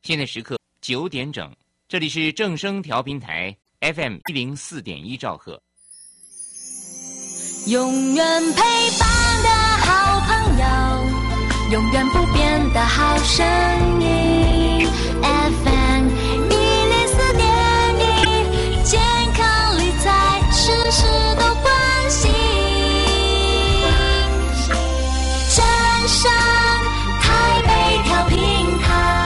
现在时刻9点整，这里是正声调频台 FM104.1兆赫。 永远陪伴的好朋友，永远不变的好声音 FM104.1，健康理财事事都关心，正声台北调频台。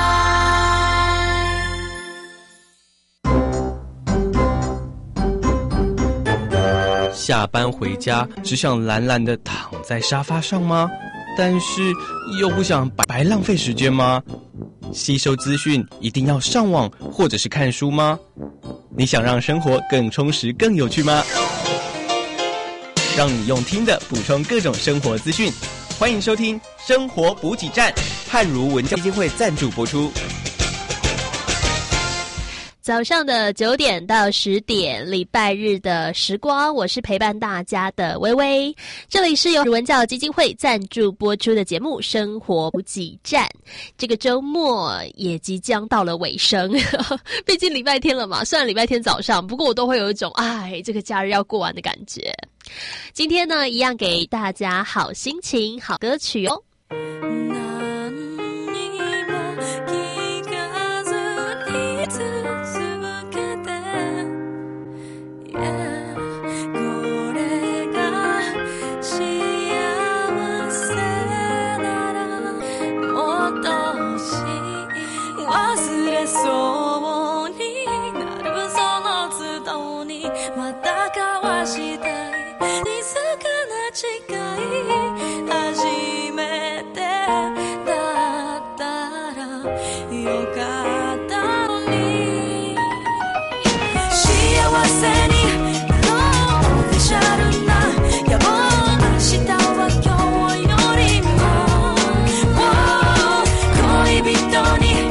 下班回家只想懒懒地躺在沙发上吗？但是又不想白浪费时间吗？吸收资讯一定要上网或者是看书吗？你想让生活更充实更有趣吗？让你用听的补充各种生活资讯，欢迎收听生活补给站，汉如文教基金会赞助播出。 早上的9点到10点，礼拜日的时光，我是陪伴大家的微微。这里是由文教基金会赞助播出的节目《生活补给站》。这个周末也即将到了尾声，毕竟礼拜天了嘛。虽然礼拜天早上，不过我都会有一种这个假日要过完的感觉。今天呢，一样给大家好心情、好歌曲哦。 そうになるその都度にまた交わしたい静かな誓い初めてだったらよかったのに幸せになろうオフィシャルな野望明日は今日よりも恋人に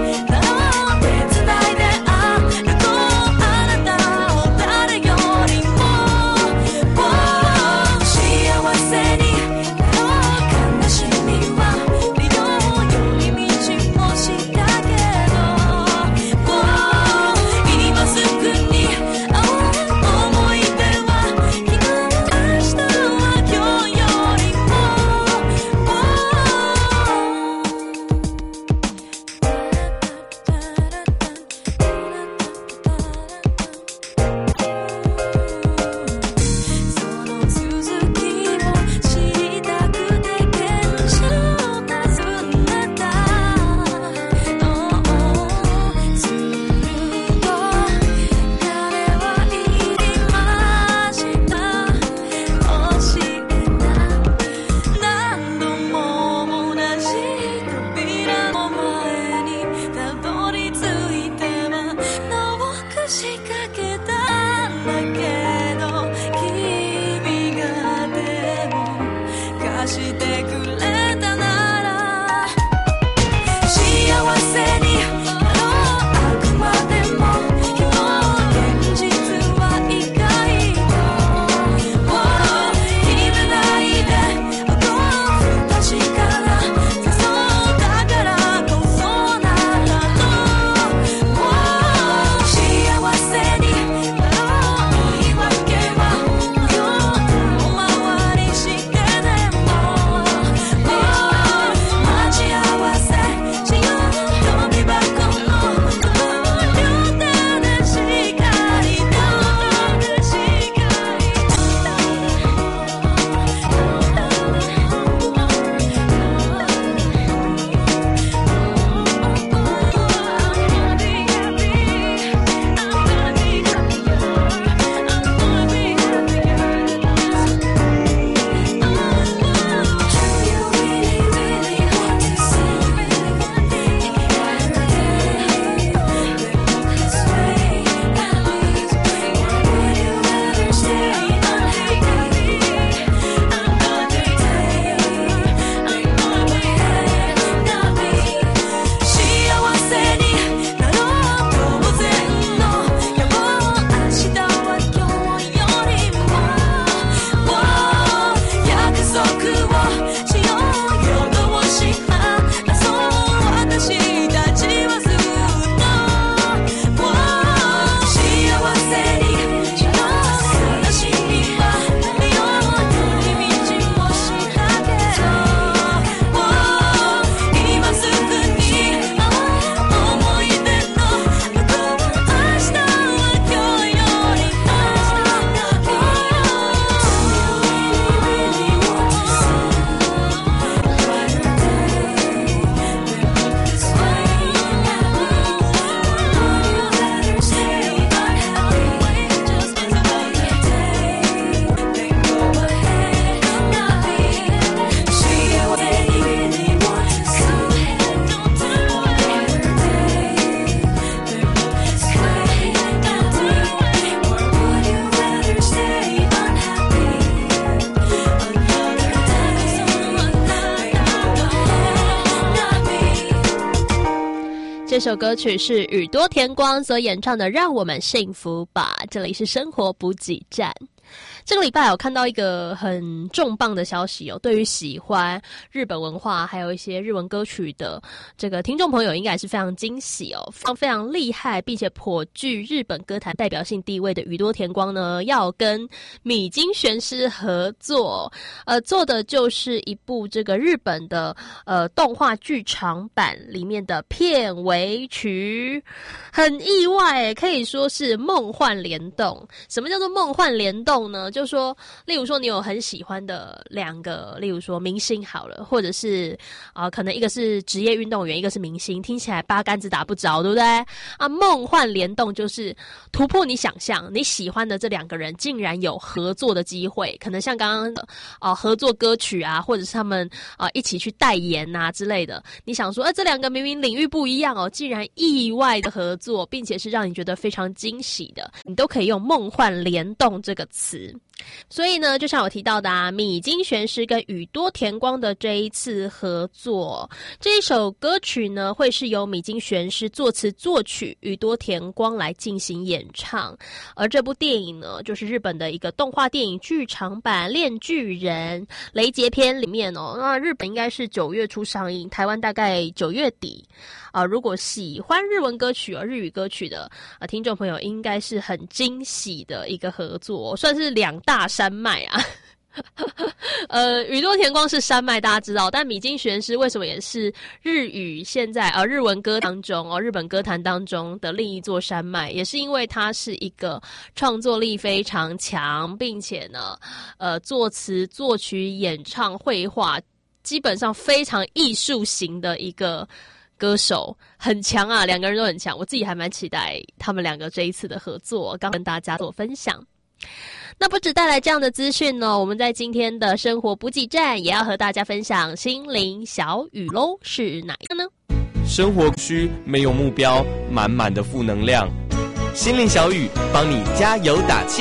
这首歌曲是宇多田光所演唱的《让我们幸福吧》，这里是生活补给站。这个礼拜我看到一个很重磅的消息哦，对于喜欢日本文化还有一些日文歌曲的这个听众朋友应该是非常惊喜哦，非常厉害并且颇具日本歌坛代表性地位的宇多田光呢，要跟米津玄师合作，做的就是一部这个日本的动画剧场版里面的片尾曲，很意外，可以说是梦幻联动。什么叫做梦幻联动呢？就说，例如说你有很喜欢的两个，例如说明星好了，或者是可能一个是职业运动员，一个是明星，听起来八竿子打不着，对不对？梦幻联动就是突破你想象，你喜欢的这两个人竟然有合作的机会，可能像刚刚的合作歌曲啊，或者是他们一起去代言啊之类的。你想说，这两个明明领域不一样哦，竟然意外的合作，并且是让你觉得非常惊喜的，你都可以用梦幻联动这个词。所以呢，就像我提到的米津玄师跟宇多田光的这一次合作，这一首歌曲呢会是由米津玄师作词作曲，宇多田光来进行演唱。而这部电影呢，就是日本的一个动画电影剧场版《链锯人》雷杰篇里面哦，那日本应该是9月初上映，台湾大概9月底。如果喜欢日文歌曲日语歌曲的听众朋友，应该是很惊喜的一个合作，算是两大山脉啊。宇多田光是山脉大家知道，但米津玄师为什么也是日语现在日文歌当中日本歌坛当中的另一座山脉，也是因为他是一个创作力非常强，并且呢作词作曲演唱绘画基本上非常艺术型的一个歌手，很强啊，两个人都很强，我自己还蛮期待他们两个这一次的合作，刚跟大家做分享。那不只带来这样的资讯呢，我们在今天的生活补给站也要和大家分享心灵小语咯，是哪一个呢？ 生活需没有目标，满满的负能量，心灵小语帮你加油打气。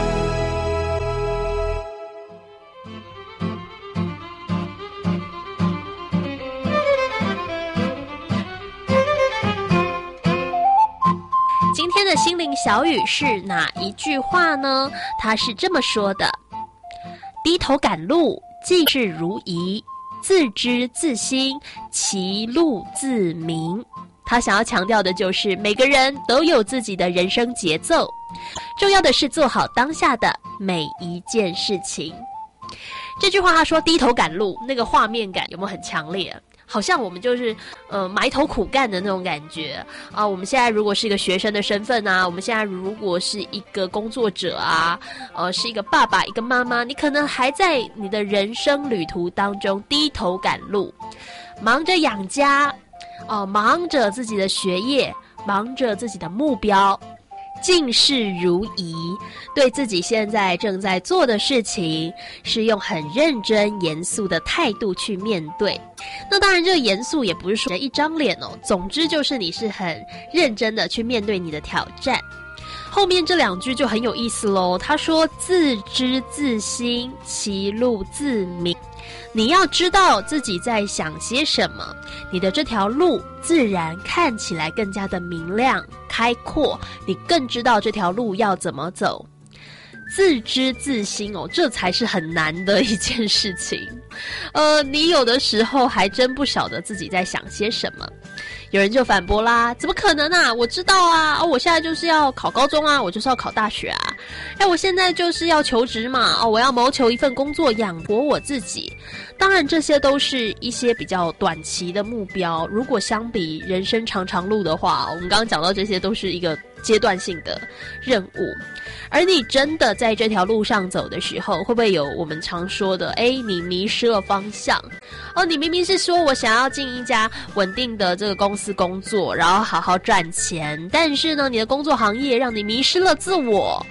今天的心灵小语是哪一句话呢？它是这么说的：低头赶路，尽是如仪，自知自心，其路自明。他想要强调的就是每个人都有自己的人生节奏，重要的是做好当下的每一件事情。这句话他说低头赶路，那个画面感有没有很强烈？好像我们就是埋头苦干的那种感觉啊！我们现在如果是一个学生的身份啊，我们现在如果是一个工作者啊，是一个爸爸一个妈妈，你可能还在你的人生旅途当中低头赶路，忙着养家忙着自己的学业，忙着自己的目标，尽事如仪，对自己现在正在做的事情是用很认真严肃的态度去面对。那当然这个严肃也不是说一张脸总之就是你是很认真的去面对你的挑战。后面这两句就很有意思咯，他说自知自心，其路自明。你要知道自己在想些什么，你的这条路自然看起来更加的明亮开阔，你更知道这条路要怎么走。自知自心这才是很难的一件事情。你有的时候还真不晓得自己在想些什么。有人就反驳啦，怎么可能啊，我知道啊，我现在就是要考高中啊，我就是要考大学啊，我现在就是要求职嘛，我要谋求一份工作养活我自己。当然这些都是一些比较短期的目标，如果相比人生长长路的话，我们刚刚讲到这些都是一个阶段性的任务。而你真的在这条路上走的时候，会不会有我们常说的你迷失了方向你明明是说我想要进一家稳定的这个公司工作，然后好好赚钱，但是呢你的工作行业让你迷失了自我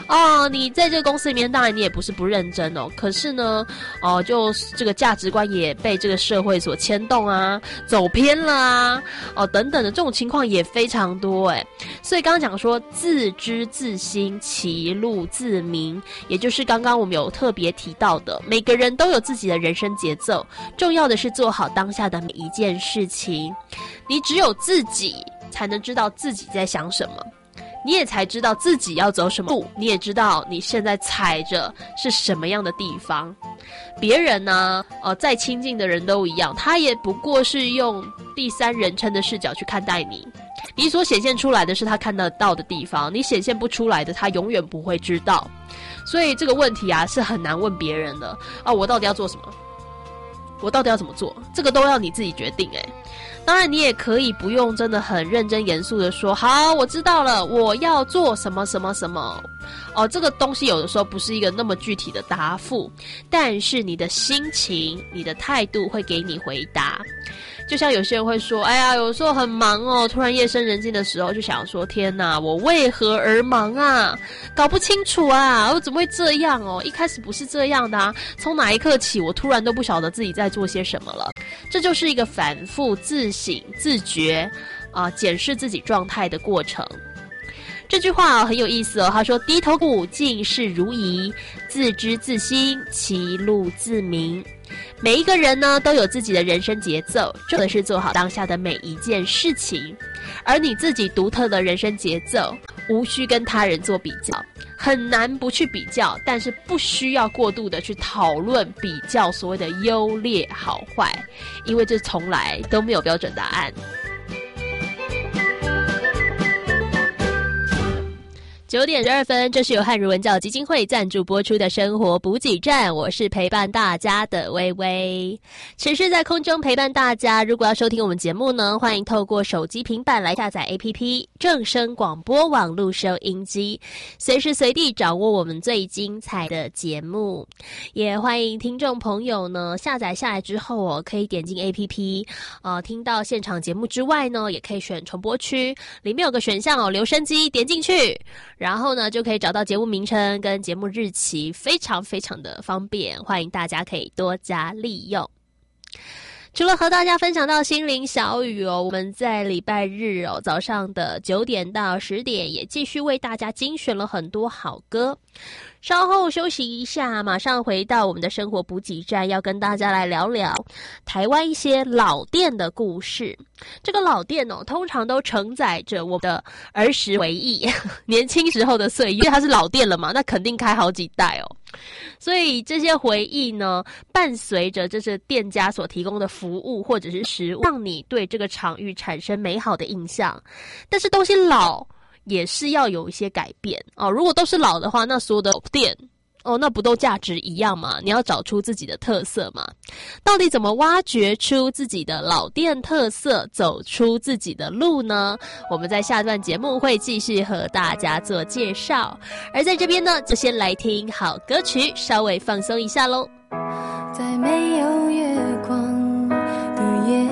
你在这个公司里面，当然你也不是不认真哦，可是呢，就这个价值观也被这个社会所牵动啊，走偏了啊，等等的这种情况也非常多诶。所以刚刚讲说自知自心，其路自明，也就是刚刚我们有特别提到的，每个人都有自己的人生节奏，重要的是做好当下的每一件事情。你只有自己才能知道自己在想什么，你也才知道自己要走什么路，你也知道你现在踩着是什么样的地方。别人呢，再亲近的人都一样，他也不过是用第三人称的视角去看待你。你所显现出来的是他看得到的地方，你显现不出来的，他永远不会知道。所以这个问题啊，是很难问别人的。我到底要做什么？我到底要怎么做？这个都要你自己决定诶。当然你也可以不用真的很认真严肃的说，好，我知道了，我要做什么什么什么。这个东西有的时候不是一个那么具体的答复，但是你的心情、你的态度会给你回答。就像有些人会说，哎呀，有时候很忙哦，突然夜深人静的时候就想说，天哪，我为何而忙啊？搞不清楚啊，我怎么会这样哦？一开始不是这样的啊，从哪一刻起，我突然都不晓得自己在做些什么了。这就是一个反复自省、自觉检视自己状态的过程。这句话很有意思哦，他说低头不尽事如仪，自知自心，其路自明。每一个人呢都有自己的人生节奏，重要的是做好当下的每一件事情。而你自己独特的人生节奏，无需跟他人做比较，很难不去比较，但是不需要过度的去讨论比较所谓的优劣好坏，因为这从来都没有标准答案。9点12分，这是由汉儒文教基金会赞助播出的生活补给站，我是陪伴大家的微微，持续在空中陪伴大家。如果要收听我们节目呢，欢迎透过手机平板来下载 APP 正声广播网络收音机，随时随地掌握我们最精彩的节目。也欢迎听众朋友呢下载下来之后可以点进 APP 听到现场节目之外呢，也可以选重播区，里面有个选项留声机，点进去然后呢，就可以找到节目名称跟节目日期，非常非常的方便，欢迎大家可以多加利用。除了和大家分享到心灵小语我们在礼拜日早上的9点到10点也继续为大家精选了很多好歌。稍后休息一下，马上回到我们的生活补给站，要跟大家来聊聊台湾一些老店的故事。这个老店通常都承载着我们的儿时回忆，年轻时候的岁月，因为它是老店了嘛，那肯定开好几代所以这些回忆呢，伴随着这是店家所提供的服务或者是食物，让你对这个场域产生美好的印象。但是东西老也是要有一些改变如果都是老的话，那所有的店那不都价值一样吗？你要找出自己的特色嘛。到底怎么挖掘出自己的老店特色，走出自己的路呢？我们在下段节目会继续和大家做介绍。而在这边呢，就先来听好歌曲，稍微放松一下咯。 在没有月光的夜，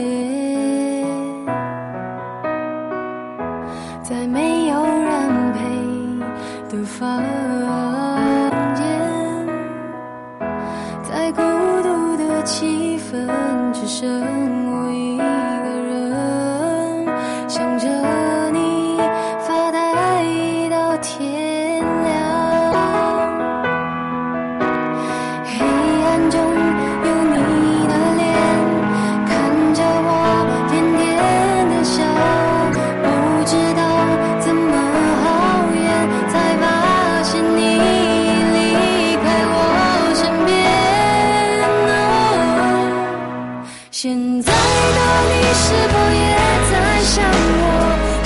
在没有人陪的房间，在孤独的气氛，只剩我一个人，想着你发呆到天亮。黑暗中有你的脸，看着我甜甜的笑，不知道怎么好远，才发现你离开我身边。现在的你是否也在想我？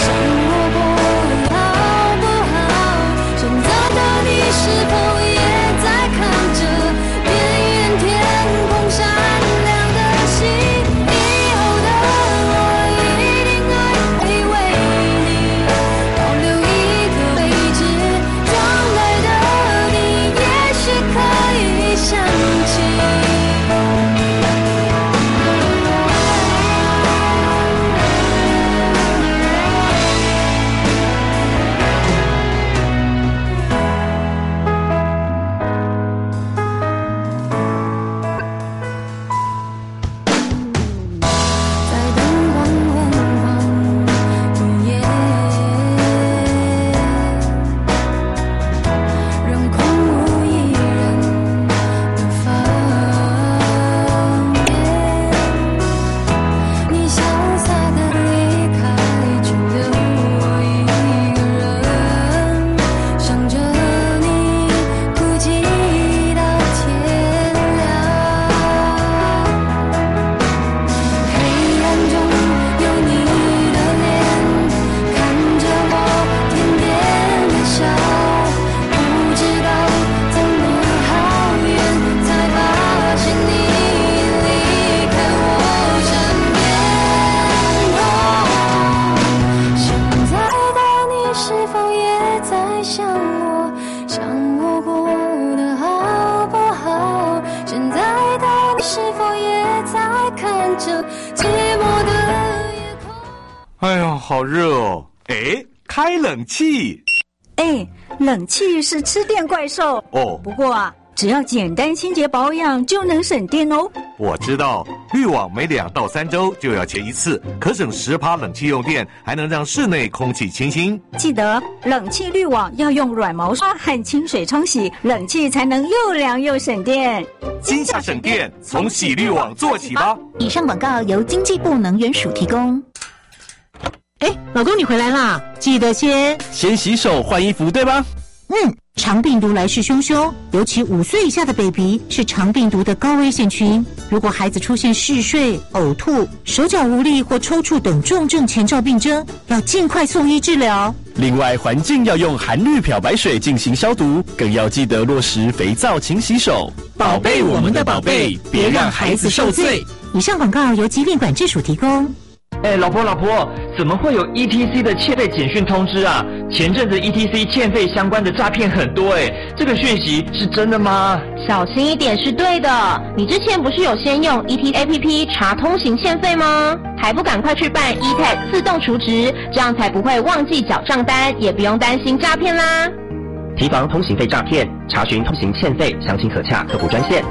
哎呀，好热哦！哎，开冷气。 哎，冷气是吃电怪兽哦。 不过啊，只要简单清洁保养就能省电哦。 我知道，滤网每2到3周就要切一次，可省10%冷气用电，还能让室内空气清新。 记得冷气滤网要用软毛刷和清水冲洗，冷气才能又凉又省电。 今夏省电，从洗滤网做起吧。 以上广告由经济部能源署提供。 哎，老公你回来啦，记得先洗手换衣服，对吧？ 肠病毒来势汹汹，尤其5岁以下的 baby 是肠病毒的高危险群。如果孩子出现嗜睡、呕吐、手脚无力或抽搐等重症前兆病征，要尽快送医治疗。 另外，环境要用含氯漂白水进行消毒，更要记得落实肥皂勤洗手，宝贝我们的宝贝，别让孩子受罪。 以上广告由疾病管制署提供。 哎，老婆，怎么会有 ETC 的欠费简讯通知啊？前阵子 ETC 欠费相关的诈骗很多这个讯息是真的吗？ 小心一点是对的。你之前不是有先用 ETC APP 查通行欠费吗？还不赶快去办 eTag 自动储值，这样才不会忘记缴账单，也不用担心诈骗啦。 提防通行费诈骗，查询通行欠费，详情可洽客服专线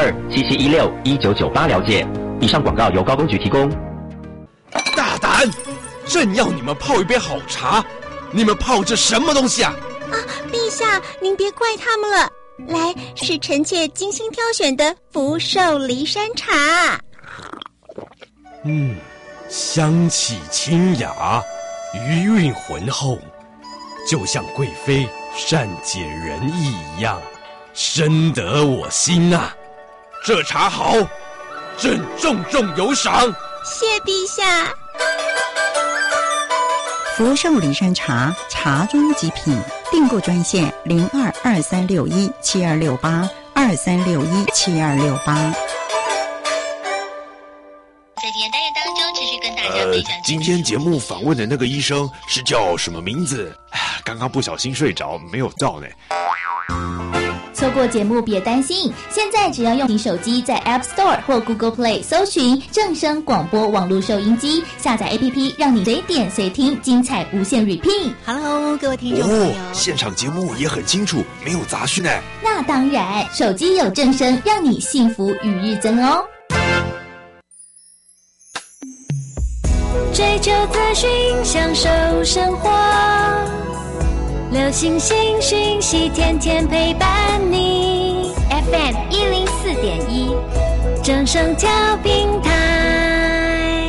0277161998了解。以上广告由高工局提供。 大胆！正要你们泡一杯好茶，你们泡这什么东西啊？ 陛下，您别怪他们了。来，是臣妾精心挑选的福寿梨山茶。 香气清雅，余韵浑厚，就像贵妃善解人意一样，深得我心啊！这茶好，朕重有赏。 谢陛下。 福寿梨山茶，茶中极品。订购专线0223617268，23617268。 在今天单元当中，持续跟大家分享。 今天节目访问的那个医生是叫什么名字？刚刚不小心睡着，没有到呢。 错过节目别担心，现在只要用你手机在 App Store 或 Google Play 搜寻正声广播网络收音机，下载 APP， 让你随点随听，精彩无限 repeat。Hello， 各位听众朋友， 现场节目也很清楚，没有杂讯呢。 那当然，手机有正声，让你幸福与日增哦。 追求资讯，享受生活。流行新讯息，天天陪伴你。 FM 104.1， 正声调频台。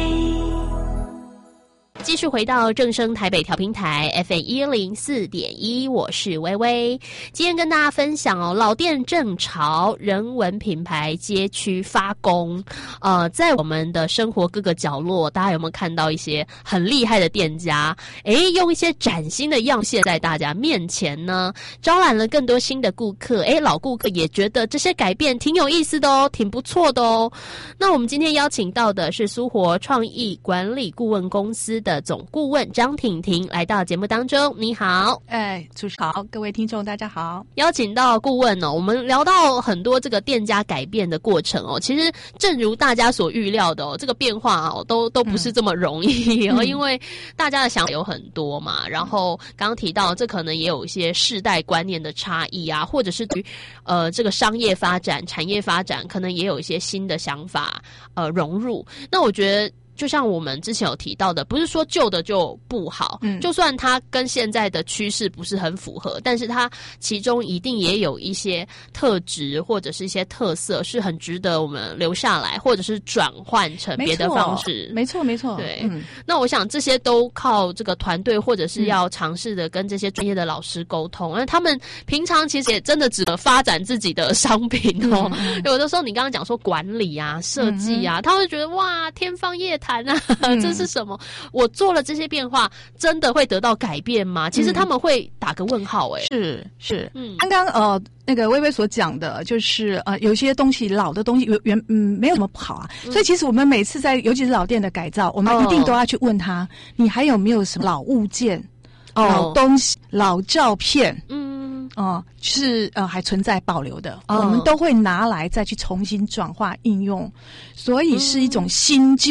继续回到正声台北调频台 FM 104.1，我是薇薇。今天跟大家分享老店正潮，人文品牌街区发功。在我们的生活各个角落，大家有没有看到一些很厉害的店家？用一些崭新的样式在大家面前呢，招揽了更多新的顾客。老顾客也觉得这些改变挺有意思的哦，挺不错的哦。那我们今天邀请到的是苏活创意管理顾问公司的总顾问张婷婷来到节目当中。你好。 主持好，各位听众大家好。 邀请到顾问我们聊到很多这个店家改变的过程其实正如大家所预料的这个变化都不是这么容易因为大家的想法有很多嘛，然后刚刚提到这可能也有一些世代观念的差异啊，或者是对于这个商业发展、产业发展可能也有一些新的想法融入。那我觉得就像我们之前有提到的，不是说旧的就不好，就算它跟现在的趋势不是很符合，但是它其中一定也有一些特质或者是一些特色是很值得我们留下来，或者是转换成别的方式。 没错对，那我想这些都靠这个团队或者是要尝试的跟这些专业的老师沟通，他们平常其实也真的只能发展自己的商品有的时候你刚刚讲说管理啊、设计啊，他会觉得哇天方夜谭啊这是什么？我做了这些变化真的会得到改变吗？其实他们会打个问号是刚刚那个薇薇所讲的就是有些东西老的东西没有什么不好啊，所以其实我们每次在尤其是老店的改造，我们一定都要去问他你还有没有什么老物件、老东西、老照片是还存在保留的，我们都会拿来再去重新转化应用，所以是一种新旧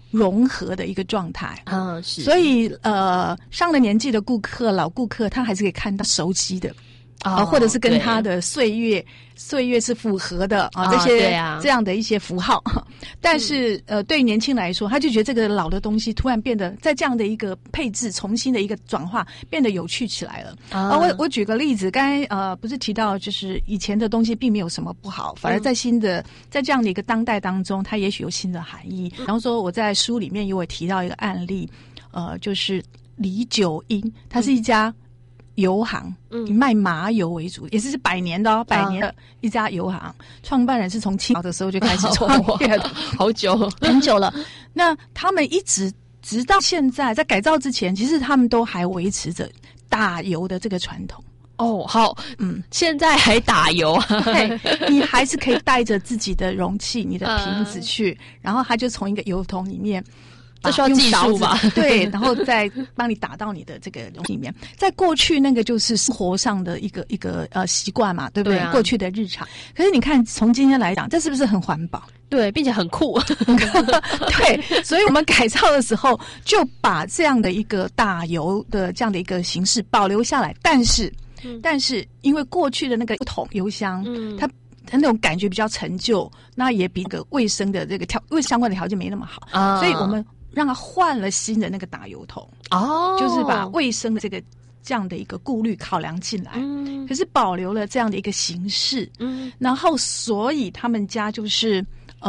融合的一个状态是。 所以上了年纪的顾客、老顾客，他还是可以看到熟悉的或者是跟他的岁月是符合的这些这样的一些符号。但是对于年轻来说，他就觉得这个老的东西突然变得在这样的一个配置重新的一个转化变得有趣起来了。我举个例子，刚才不是提到就是以前的东西并没有什么不好，反而在在这样的一个当代当中，它也许有新的含义。然后说我在书里面也有提到一个案例，就是李九英，它是一家油行，以卖麻油为主，也是100年的100年的一家油行。创办人是从清朝的时候就开始创业的， 好久很久了。那他们一直直到现在，在改造之前，其实他们都还维持着打油的这个传统。 好，现在还打油啊？ 对，你还是可以带着自己的容器、你的瓶子去，然后他就从一个油桶里面。 这需要技术吧？ 对，然后再帮你打到你的这个容器里面。在过去那个就是生活上的一个习惯嘛，对不对？过去的日常。可是你看，从今天来讲，这是不是很环保？ 对，并且很酷。 对，所以我们改造的时候就把这样的一个打油的这样的一个形式保留下来。但是因为过去的那个桶油箱，它那种感觉比较陈旧，那也比那个卫生的这个相关的条件没那么好，所以我们让他换了新的那个打油桶就是把卫生的这样的一个顾虑考量进来，可是保留了这样的一个形式，然后所以他们家就是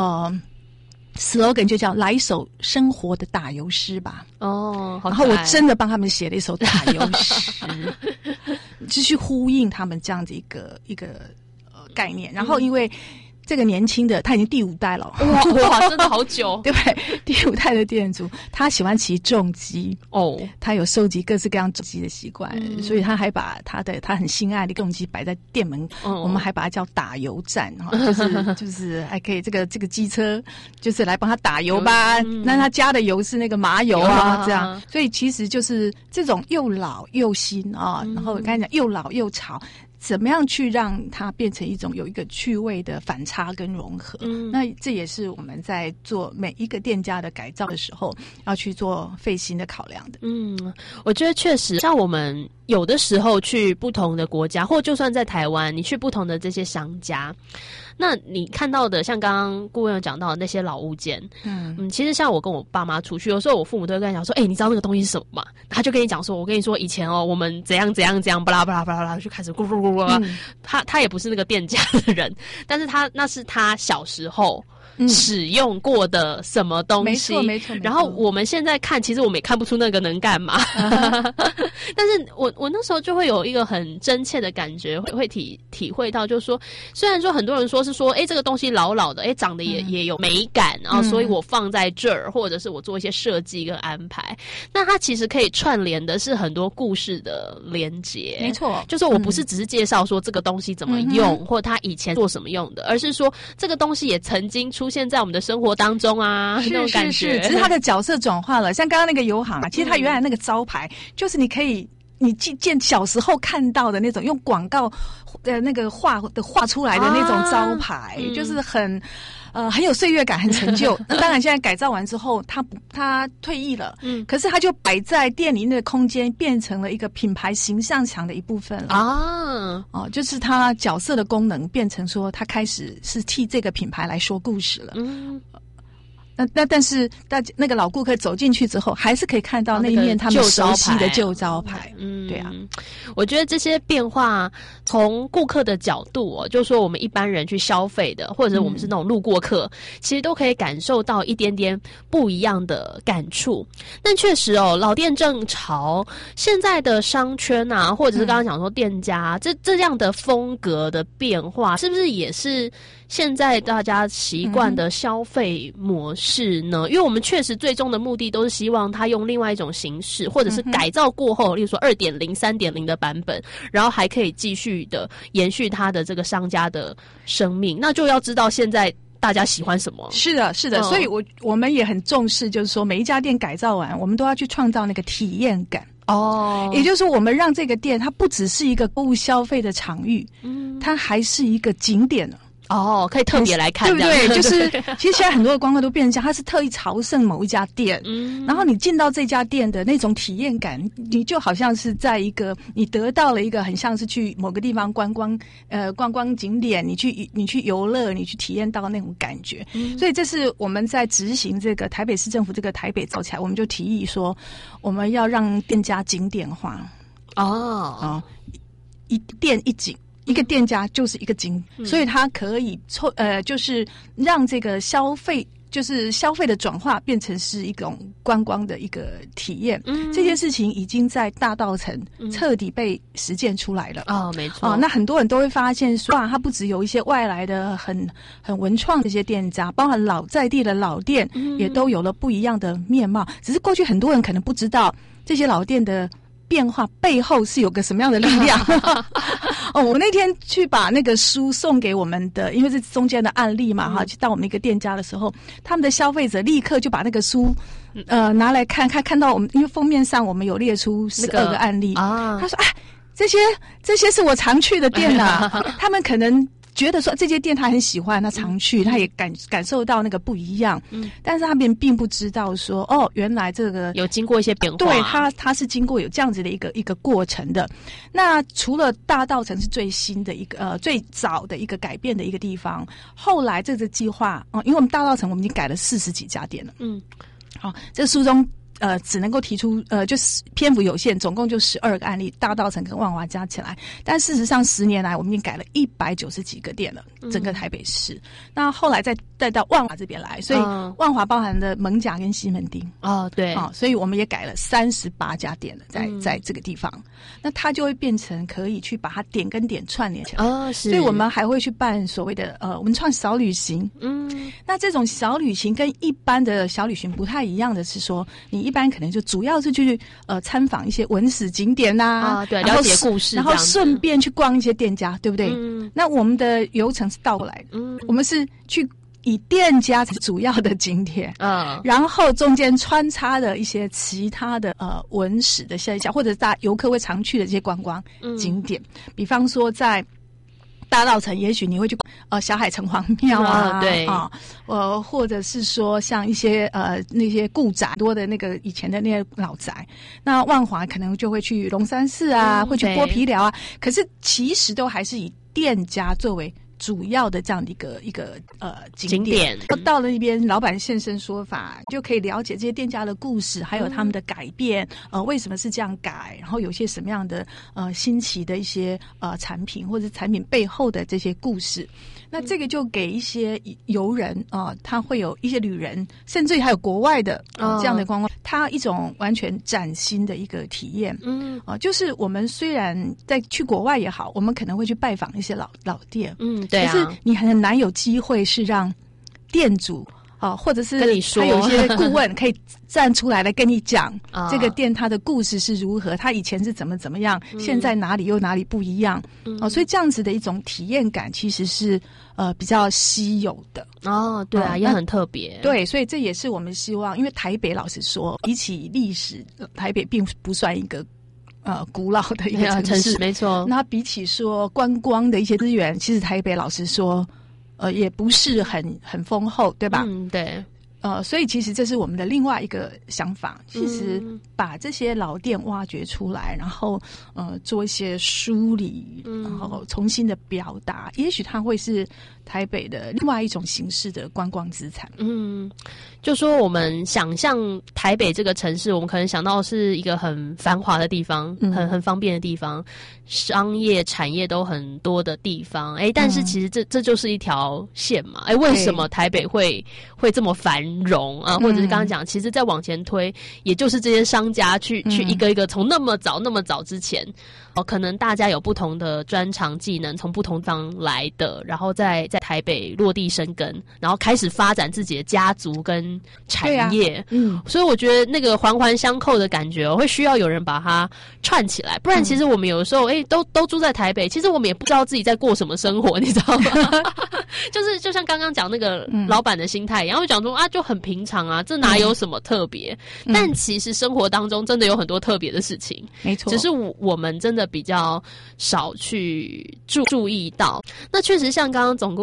slogan 就叫来一首生活的打油诗吧。 好， 然后我真的帮他们写了一首打油诗，继续呼应他们这样的一个概念。然后因为这个年轻的他已经第5代了， 哇，真的好久， 对不对？第5代的店主，他喜欢骑重机他有收集各式各样重机的习惯，所以他还把他很心爱的重机摆在店门，我们还把它叫打油站，就是还可以这个机车就是来帮他打油吧。那他加的油是那个麻油这样，所以其实就是这种又老又新然后我刚才讲又老又潮。怎么样去让它变成有一个趣味的反差跟融合？那这也是我们在做每一个店家的改造的时候要去做费心的考量的。 我觉得确实，像我们有的时候去不同的国家，或就算在台湾，你去不同的这些商家，那你看到的，像刚刚顾问有讲到的那些老物件，其实像我跟我爸妈出去，有时候我父母都会跟他讲说，你知道那个东西是什么吗？他就跟你讲说，我跟你说以前我们怎样怎样怎样，巴拉巴拉巴拉巴拉，就开始咕咕咕咕。他也不是那个店家的人，但是那是他小时候使用过的什么东西， 没错。 然后我们现在看，其实我们也看不出那个能干嘛。但是我那时候就会有一个很真切的感觉，会体会到，就是说，虽然说很多人说是说，这个东西老老的，长得也有美感，然后所以我放在这儿，或者是我做一些设计跟安排，那它其实可以串联的是很多故事的连结。 没错， 就是我不是只是介绍说这个东西怎么用，或它以前做什么用的，而是说这个东西也曾经出现在我们的生活当中啊，那种感觉。 只是它的角色转换了。像刚刚那个油行其实它原来那个招牌就是你见小时候看到的那种用广告的那个画出来的那种招牌，就是很有岁月感，很陈旧。那当然现在改造完之后他退役了，可是他就摆在店里的空间变成了一个品牌形象墙的一部分了就是他角色的功能变成说他开始是替这个品牌来说故事了。但是那个老顾客走进去之后，还是可以看到那一面他们熟悉的旧招牌。对啊， 我觉得这些变化从顾客的角度就是说我们一般人去消费的，或者我们是那种路过客，其实都可以感受到一点点不一样的感触。但确实老店正潮，现在的商圈啊，或者是刚刚讲说店家这样的风格的变化，是不是也是现在大家习惯的消费模式呢？因为我们确实最终的目的都是希望它用另外一种形式，或者是改造过后，例如说 2.0、3.0 的版本，然后还可以继续的延续它的这个商家的生命。那就要知道现在大家喜欢什么。 是的，所以我们也很重视，就是说每一家店改造完，我们都要去创造那个体验感。也就是说我们让这个店它不只是一个购物消费的场域，它还是一个景点哦，可以特别来看， 对不对？就是对其实现在很多的观光都变成这样，他是特意朝圣某一家店，然后你进到这家店的那种体验感，你就好像是在一个你得到了一个很像是去某个地方观光景点，你去游乐，你去体验到那种感觉。所以这是我们在执行这个台北市政府这个台北造起来，我们就提议说，我们要让店家景点化。一店一景。一个店家就是一个景，所以它可以就是让这个消费的转化变成是一种观光的一个体验。这件事情已经在大稻埕彻底被实践出来了。 没错。 那很多人都会发现说，它不只有一些外来的很文创这些店家，包含老在地的老店，也都有了不一样的面貌。只是过去很多人可能不知道这些老店的变化背后是有个什么样的力量。我那天去把那个书送给我们的，因为是中间的案例嘛，去到我们一个店家的时候，他们的消费者立刻就把那个书拿来看到我们，因为封面上我们有列出12个案例，他说这些是我常去的店啊。他们可能觉得说这些店他很喜欢，他常去，他也感受到那个不一样。但是他们并不知道说，原来这个有经过一些变化。 对，他是经过有这样子的一个过程的。那除了大稻埕是最新的一个最早的一个改变的一个地方，后来这个计划因为我们大稻埕我们已经改了40几家店了。好，这书中只能够提出就是篇幅有限，总共就12个案例，大稻埕跟万华加起来。但事实上10年来我们已经改了190几个店了，整个台北市。那后来再到万华这边来，所以万华包含了艋舺跟西门町。 对。 所以我们也改了38家店了，在这个地方。那它就会变成可以去把它点跟点串联起来。 是。 所以我们还会去办所谓的文创小旅行。那这种小旅行跟一般的小旅行不太一样的是说，你一般可能就主要是去参访一些文史景点对，了解故事， 然后顺便去逛一些店家，对不对？那我们的流程是倒过来的。我们是去以店家为主要的景点，然后中间穿插的一些其他的文史的现象，或者大游客会常去的这些观光景点，比方说在大稻埕，也许你会去小海城隍庙对或者是说像一些那些故宅多的那个以前的那些老宅。那万华可能就会去龙山寺会去剥皮寮可是其实都还是以店家作为主要的这样的一个景点。到了那边，老板现身说法，就可以了解这些店家的故事，还有他们的改变，为什么是这样改，然后有些什么样的新奇的一些产品，或者产品背后的这些故事。那这个就给一些游人他会有一些旅人，甚至于还有国外的这样的观光，他一种完全崭新的一个体验。就是我们虽然在去国外也好，我们可能会去拜访一些老店， 对可是你很难有机会是让店主或者是跟你说， 他有一些顾问可以站出来跟你讲这个店它的故事是如何，它以前是怎么样，现在哪里又哪里不一样。所以这样子的一种体验感其实是比较稀有的。 对啊，也很特别。 对，所以这也是我们希望，因为台北老实说，比起历史，台北并不算一个古老的一个城市， 没错。 那比起说观光的一些资源，其实台北老实说也不是很丰厚，对吧？ 对。 所以其实这是我们的另外一个想法，其实把这些老店挖掘出来，然后做一些梳理，然后重新的表达，也许它会是台北的另外一种形式的观光资产。 就说我们想象台北这个城市，我们可能想到是一个很繁华的地方，很方便的地方，商业产业都很多的地方。但是其实这就是一条线嘛。为什么台北会这么繁荣啊？或者是刚刚讲，其实再往前推，也就是这些商家去一个一个从那么早之前，可能大家有不同的专长技能，从不同地方来的，然后在台北落地生根，然后开始发展自己的家族跟产业。所以我觉得那个环环相扣的感觉会需要有人把它串起来，不然其实我们有的时候都住在台北，其实我们也不知道自己在过什么生活，你知道吗？就像刚刚讲那个老板的心态一样，会讲说就很平常啊，这哪有什么特别？但其实生活当中真的有很多特别的事情， 没错。 只是我们真的比较少去注意到。那确实像刚刚总顾问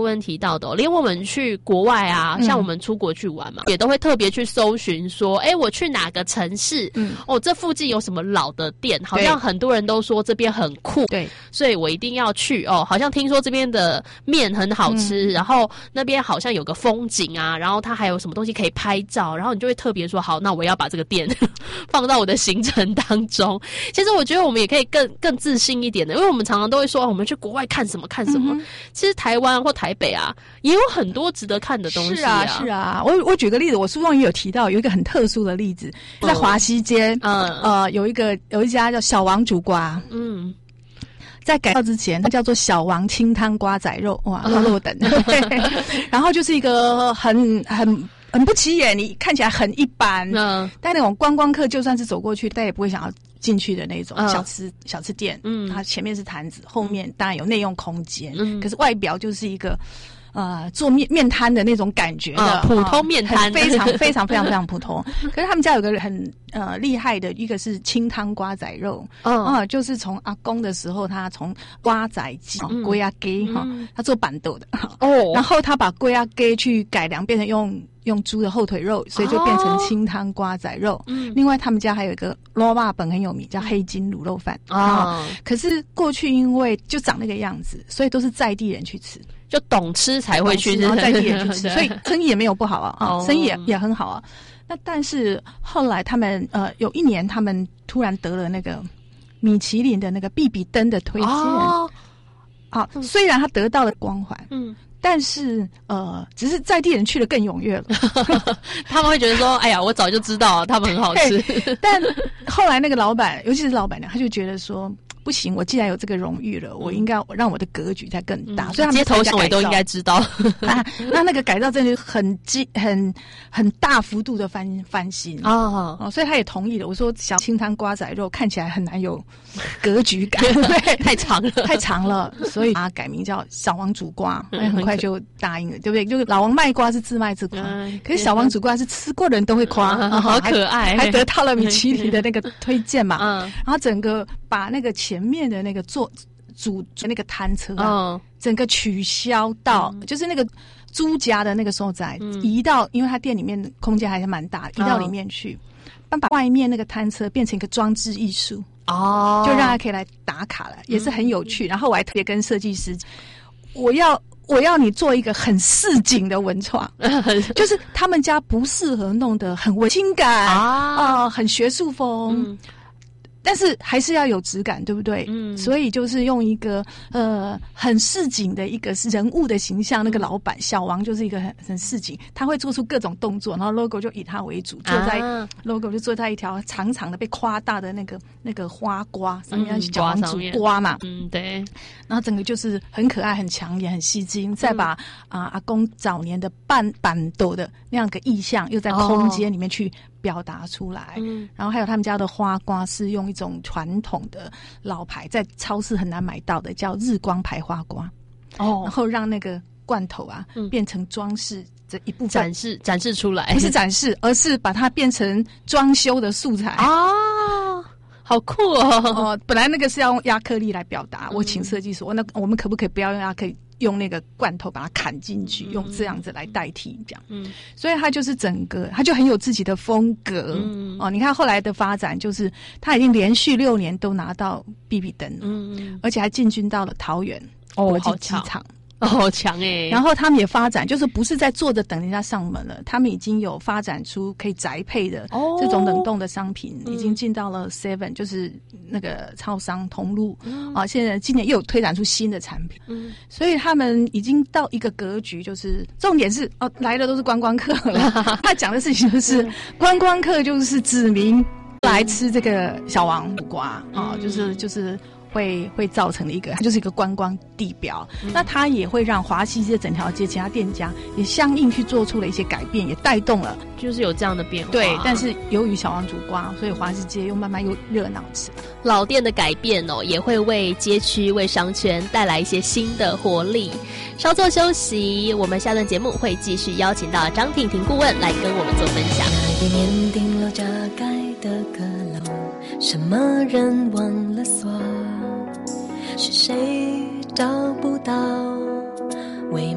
问提到的连我们去国外啊，像我们出国去玩嘛，也都会特别去搜寻说，我去哪个城市，这附近有什么老的店，好像很多人都说这边很酷，对，所以我一定要去好像听说这边的面很好吃，然后那边好像有个风景啊，然后它还有什么东西可以拍照，然后你就会特别说好，那我要把这个店放到我的行程当中。其实我觉得我们也可以更自信一点的，因为我们常常都会说我们去国外看什么看什么，其实台湾或台北啊也有很多值得看的东西啊。 是啊，我举个例子，我书中也有提到有一个很特殊的例子，在华西街，有一家叫小王煮瓜，在改造之前，它叫做小王清汤瓜仔肉，哇，落等，然后就是一个很不起眼，你看起来很一般，但那种观光客就算是走过去，但也不会想要进去的那种小吃店，它前面是坛子，后面当然有内用空间，可是外表就是一个做面摊的那种感觉的普通面摊， 非常非常非常非常普通。可是他们家有个很厉害的，一个是清汤瓜仔肉，就是从阿公的时候，他从瓜仔鸡、龟鸭鸡他做板豆的然后他把龟鸭鸡去改良，变成用猪的后腿肉，所以就变成清汤瓜仔肉。另外他们家还有一个罗巴本很有名，叫黑金卤肉饭可是过去因为就长那个样子，所以都是在地人去吃， 就懂吃才会去， 然后在地人去吃，所以生意也没有不好啊，生意也很好啊。那但是后来他们有一年他们突然得了那个米其林的那个必比登的推荐虽然他得到了光环，但是只是在地人去的更踊跃了他们会觉得说哎呀我早就知道他们很好吃但后来那个老板，尤其是老板娘，他就觉得说不行，我既然有这个荣誉了，我应该让我的格局再更大，所以他们街头小尾都应该知道那个改造真的很大幅度的翻新所以他也同意了。我说小清汤瓜仔肉看起来很难有格局感太长了所以他改名叫小王煮瓜，很快就答应了，对不对？就是老王卖瓜是自卖自夸，可是小王煮瓜是吃过的人都会夸好可爱， 还得到了米其林的那个推荐嘛然后整个把那个前面的那个煮那个摊车整个取消到就是那个猪夹的那个所在移到，因为他店里面空间还是蛮大，移到里面去把外面那个摊车变成一个装置艺术就让他可以来打卡了，也是很有趣然后我还特别跟设计师我要你做一个很市井的文创就是他们家不适合弄得很文青感很学术风但是还是要有质感，对不对？所以就是用一个很市井的一个人物的形象，那个老板小王就是一个很市井，他会做出各种动作，然后 logo 就以他为主，logo 就坐在一条长长的被夸大的那个花瓜上面，小王煮瓜嘛， 对， 然后整个就是很可爱、很抢眼、很吸睛，再把阿公早年的板豆的那样个意象，又在空间里面去表达出来然后还有他们家的花瓜是用一种传统的老牌在超市很难买到的叫日光牌花瓜然后让那个罐头变成装饰这一部分展示出来， 不是展示而是把它变成装修的素材好酷哦本来那个是要用亚克力来表达我请设计师那我们可不可以不要用亚克力，用那个罐头把它砍进去用这样子来代替这样所以它就是整个它就很有自己的风格你看后来的发展就是它已经连续6年都拿到必比登而且还进军到了桃园国际机场好强耶然后他们也发展就是不是在坐着等人家上门了，他们已经有发展出可以宅配的这种冷冻的商品已经进到了 Seven 就是那个超商通路现在今年又有推展出新的产品所以他们已经到一个格局，就是重点是来的都是观光客了他讲的事情就是观光客就是指明来吃这个小王煮瓜就是会造成的一个，它就是一个观光地标那它也会让华西街整条街其他店家也相应去做出了一些改变，也带动了就是有这样的变化对，但是由于小王煮瓜，所以华西街又慢慢又热闹起来。 老店的改变也会为街区为商圈带来一些新的活力。稍作休息，我们下段节目会继续邀请到张婷婷顾问来跟我们做分享。 一年顶楼加盖的阁楼，什么人忘了锁？是谁找不到？未满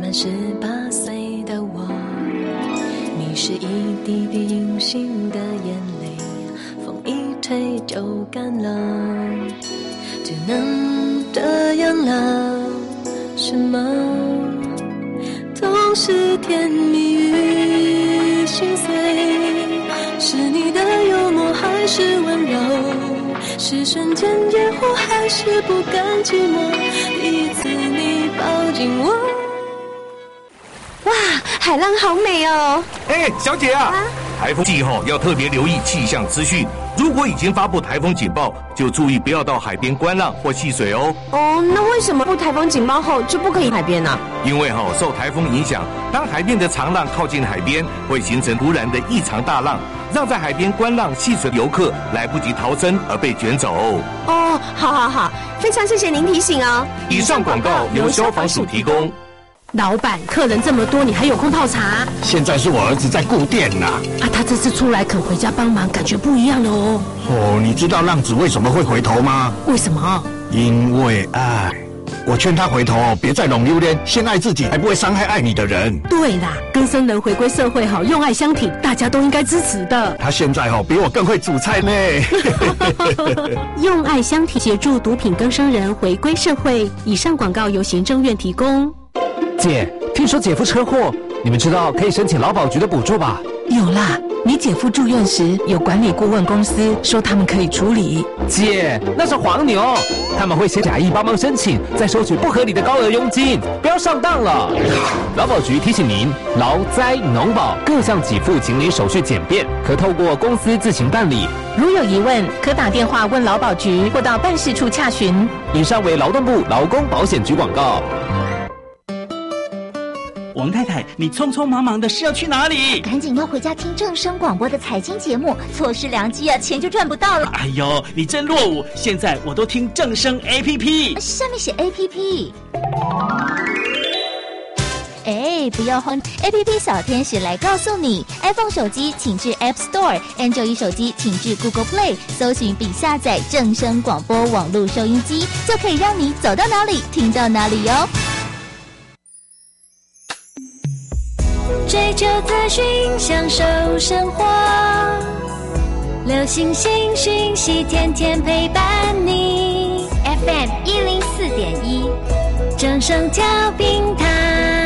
满18岁的我，你是一滴滴隐形的眼泪，风一吹就干了，只能这样了。什么都是甜蜜与心碎，是你的幽默还是温柔，是瞬间烟火还是不甘寂寞，第一次你抱紧我。 哇，海浪好美哦！ 小姐啊，台风季后要特别留意气象资讯，如果已经发布台风警报，就注意不要到海边观浪或戏水哦。 那为什么布台风警报后就不可以海边呢？ 因为受台风影响，当海面的长浪靠近海边，会形成突然的异常大浪，让在海边观浪戏水的游客来不及逃生而被卷走。 好，非常谢谢您提醒哦。 以上广告由消防署提供。 老板，客人这么多，你还有空泡茶？ 现在是我儿子在顾店呐。 他这次出来肯回家帮忙，感觉不一样了哦。 你知道浪子为什么会回头吗？ 为什么？ 因为爱。我劝他回头别再弄榴莲，先爱自己，还不会伤害爱你的人。 对啦，更生人回归社会用爱相挺，大家都应该支持的。 他现在比我更会煮菜呢。 用爱相挺，协助毒品更生人回归社会。以上广告由行政院提供。 姐，听说姐夫车祸，你们知道可以申请劳保局的补助吧？ 有啦，你姐夫住院时有管理顾问公司说他们可以处理。 姐，那是黄牛，他们会先假意帮忙申请，再收取不合理的高额佣金，不要上当了。劳保局提醒您，劳灾农保各项给付请领手续简便，可透过公司自行办理。 如有疑问，可打电话问劳保局或到办事处洽询。 以上为劳动部劳工保险局广告。 王太太，你匆匆忙忙的是要去哪里？ 赶紧要回家听正声广播的财经节目，错失良机啊，钱就赚不到了。 哎呦，你真落伍！现在我都听正声 APP， 上面写 APP。不要慌 ，APP 小天使来告诉你 ，iPhone 手机请至 App Store，Android 手机请至 Google Play， 搜寻并下载正声广播网络收音机，就可以让你走到哪里听到哪里哟。 追求资讯，享受生活，流行新讯息，天天陪伴你。 FM 104.1， 正声调频台。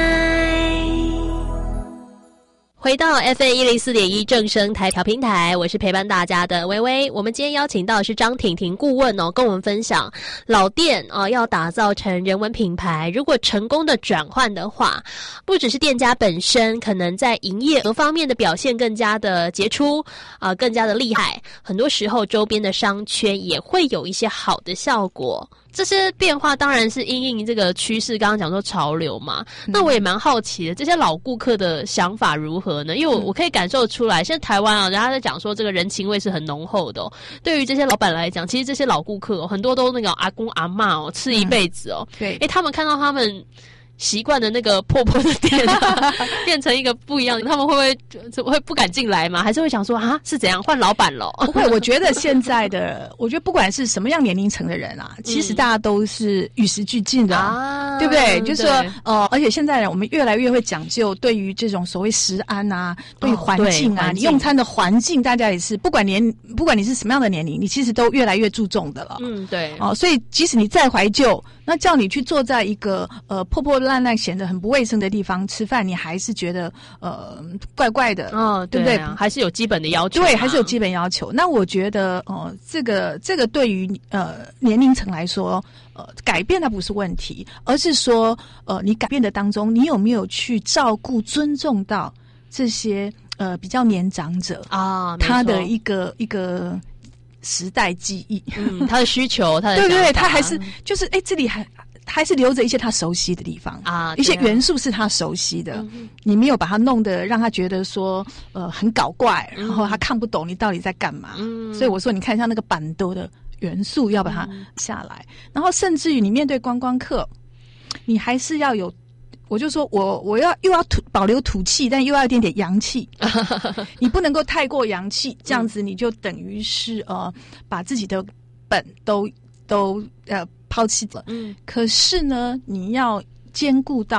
回到 FM 104.1正声台调频台，我是陪伴大家的微微。我们今天邀请到的是张婷婷顾问跟我们分享老店要打造成人文品牌，如果成功的转换的话，不只是店家本身可能在营业额方面的表现更加的杰出更加的厉害，很多时候周边的商圈也会有一些好的效果。这些变化当然是因应这个趋势，刚刚讲说潮流嘛。那我也蛮好奇的，这些老顾客的想法如何呢？因为我可以感受出来，现在台湾人家在讲说这个人情味是很浓厚的对于这些老板来讲，其实这些老顾客很多都那个阿公阿嬷吃一辈子对，他们看到他们习惯的那个破破的店变成一个不一样的，他们会不敢进来吗？还是会想说是怎样换老板了？ 不会，我觉得现在的，我觉得不管是什么样年龄层的人其实大家都是与时俱进的对不对？就是说而且现在我们越来越会讲究对于这种所谓食安对于环境你用餐的环境，大家也是不管你是什么样的年龄，你其实都越来越注重的了。 对所以即使你再怀旧，那叫你去坐在一个破破烂烂显得很不卫生的地方吃饭，你还是觉得怪怪的对不对？ 还是有基本的要求对，还是有基本要求。那我觉得这个对于年龄层来说改变它不是问题，而是说你改变的当中，你有没有去照顾尊重到这些比较年长者他的一个时代记忆他的需求他的对对对，他还是就是这里还是留着一些他熟悉的地方一些元素是他熟悉的你没有把他弄得让他觉得说很搞怪然后他看不懂你到底在干嘛所以我说你看像那个板豆的元素要把它下来然后甚至于你面对观光客你还是要有我就说我又要保留土气但又要一点点洋气你不能够太过洋气这样子你就等于是把自己的本都抛弃了可是呢你要兼顾到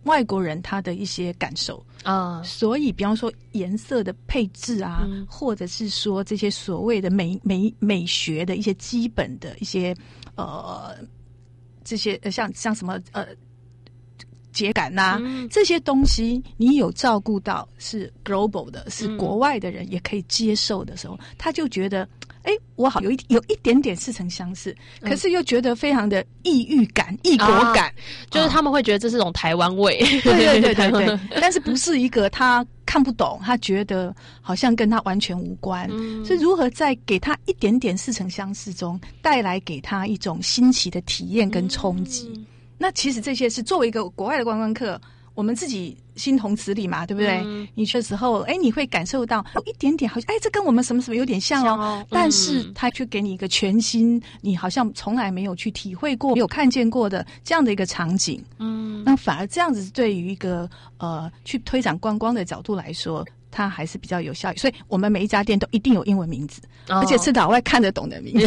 外国人他的一些感受啊，所以比方说颜色的配置啊，或者是说这些所谓的美学的一些基本的一些这些像什么节感呐、这些东西你有照顾到是 global 的，是国外的人也可以接受的时候，他就觉得我好有一点点似曾相识，可是又觉得非常的异域感、异国感， 就是他们会觉得这是种台湾味。 对，但是不是一个他看不懂，他觉得好像跟他完全无关，是如何在给他一点点似曾相识中，带来给他一种新奇的体验跟冲击。那其实这些是作为一个国外的观光客，我们自己心同此理嘛，对不对？你去的时候，你会感受到有一点点好像，这跟我们什么什么有点像哦。但是他却给你一个全新，你好像从来没有去体会过、没有看见过的这样的一个场景。那反而这样子对于一个去推展观光的角度来说，它还是比较有效益。所以我们每一家店都一定有英文名字，而且是老外看得懂的名字。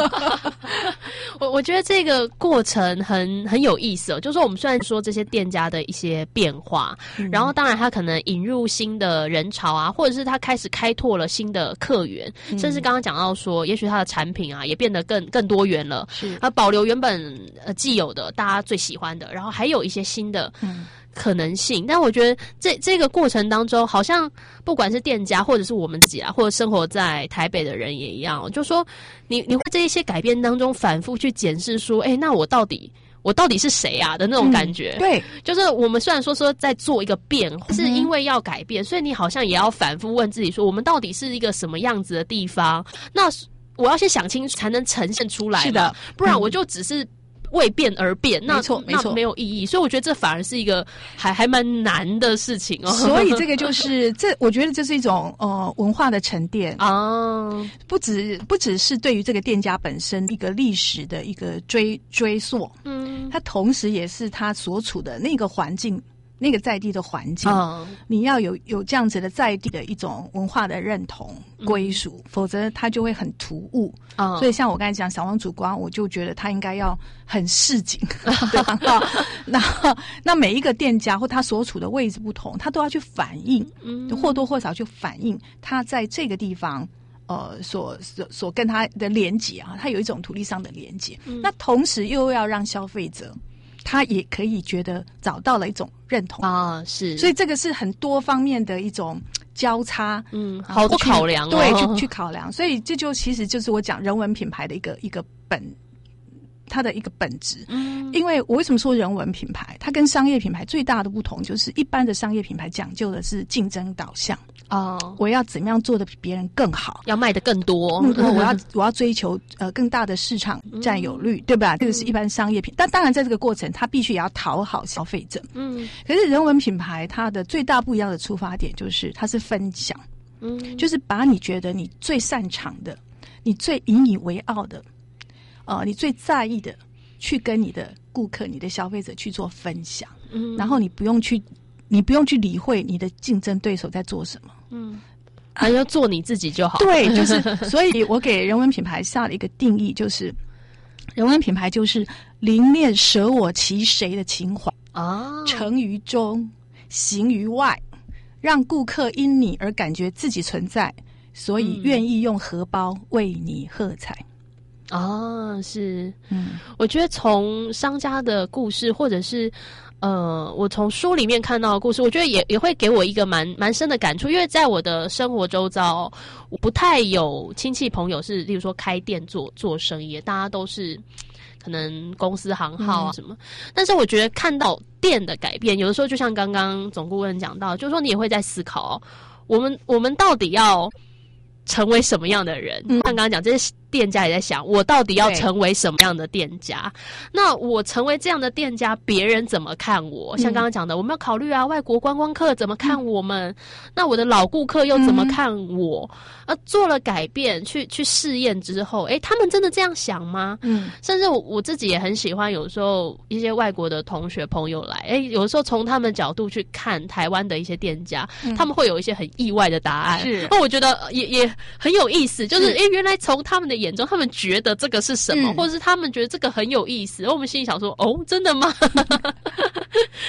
我觉得这个过程很有意思哦，就是说我们虽然说这些店家的一些变化，然后当然他可能引入新的人潮啊，或者是他开始开拓了新的客源，甚至刚刚讲到说，也许他的产品啊也变得更多元了，保留原本既有的大家最喜欢的，然后还有一些新的可能性。但我觉得这个过程当中，好像不管是店家或者是我们自己啊，或者生活在台北的人也一样，就说你会在一些改变当中反复去检视说，那我到底是谁啊的那种感觉。对，就是我们虽然说在做一个变化，是因为要改变，所以你好像也要反复问自己说，我们到底是一个什么样子的地方？那我要先想清楚才能呈现出来。是的，不然我就只是为变而变，那没有意义。所以我觉得这反而是一个还蛮难的事情哦。 所以这个就是我觉得这是一种文化的沉淀啊，不只是对于这个店家本身一个历史的一个追溯，它同时也是它所处的那个环境。那个在地的环境，你要有这样子的在地的一种文化的认同归属，否则它就会很突兀。所以像我刚才讲小王煮光，我就觉得它应该要很市井，对吧？那每一个店家或他所处的位置不同，他都要去反映，或多或少去反映他在这个地方。所跟他的连结啊，他有一种土地上的连结，那同时又要让消费者他也可以觉得找到了一种认同啊，是，所以这个是很多方面的一种交叉， 好多考量， 对，去考量，所以这就其实就是我讲人文品牌的一个它的一个本质。因为我为什么说人文品牌，它跟商业品牌最大的不同就是一般的商业品牌讲究的是竞争导向。我要怎么样做得比别人更好， 要卖得更多， 我要追求更大的市场占有率，对吧？这个是一般商业品，但当然在这个过程，它必须也要讨好消费者。可是人文品牌它的最大不一样的出发点就是它是分享，就是把你觉得你最擅长的，你最引以为傲的，你最在意的，去跟你的顾客、你的消费者去做分享，然后你不用去理会你的竞争对手在做什么， 要做你自己就好。 对，就是所以我给人文品牌下了一个定义，就是人文品牌就是凝练舍我其谁的情怀啊，成于中，行于外，让顾客因你而感觉自己存在，所以愿意用荷包为你喝彩。 是，我觉得从商家的故事，或者是我从书里面看到的故事，我觉得也会给我一个蛮深的感触，因为在我的生活周遭，我不太有亲戚朋友是，例如说开店做生意，大家都是可能公司行号啊什么，但是我觉得看到店的改变，有的时候就像刚刚总顾问讲到，就是说你也会在思考，我们到底要成为什么样的人？像刚刚讲，这些店家也在想，我到底要成为什么样的店家？那我成为这样的店家，别人怎么看我？像刚刚讲的，我们要考虑啊，外国观光客怎么看我们？那我的老顾客又怎么看我？做了改变，去试验之后，他们真的这样想吗？甚至我自己也很喜欢，有时候一些外国的同学朋友来，有时候从他们角度去看台湾的一些店家，他们会有一些很意外的答案。那我觉得也很有意思，就是原来从他们的眼中，他们觉得这个是什么，或者是他们觉得这个很有意思，而我们心里想说，真的吗？